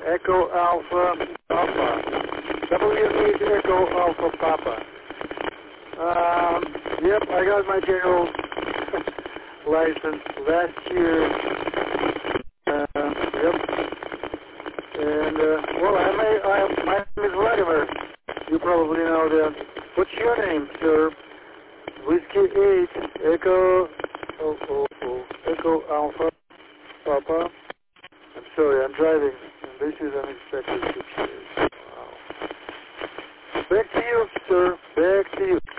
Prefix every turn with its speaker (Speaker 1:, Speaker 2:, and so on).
Speaker 1: Echo Alpha Papa. W8 Echo Alpha Papa. Yep, I got my general license last year. Yep. And, well, my name is Vladimir. You probably know that. What's your name, sir? Whiskey 8, Echo, Echo Alpha, Papa. I'm sorry, I'm driving, and this is unexpected situation. Wow. Back to you, sir. Back to you.